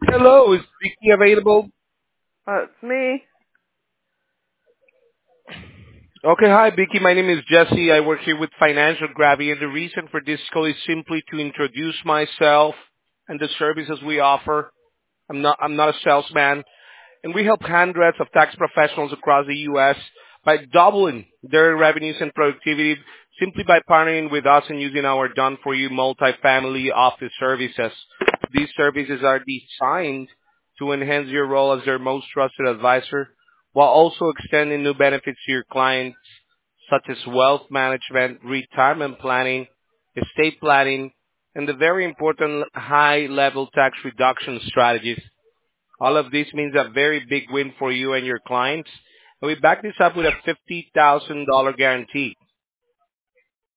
Hello, is Vicky available? It's me. Okay, hi Vicky, my name is Jesse. I work here with Financial Gravity, and the reason for this call is simply to introduce myself and the services we offer. I'm not a salesman, and we help hundreds of tax professionals across the U.S. by doubling their revenues and productivity simply by partnering with us and using our done-for-you multifamily office services. These services are designed to enhance your role as their most trusted advisor while also extending new benefits to your clients such as wealth management, retirement planning, estate planning, and the very important high-level tax reduction strategies. All of this means a very big win for you and your clients. And we back this up with a $50,000 guarantee.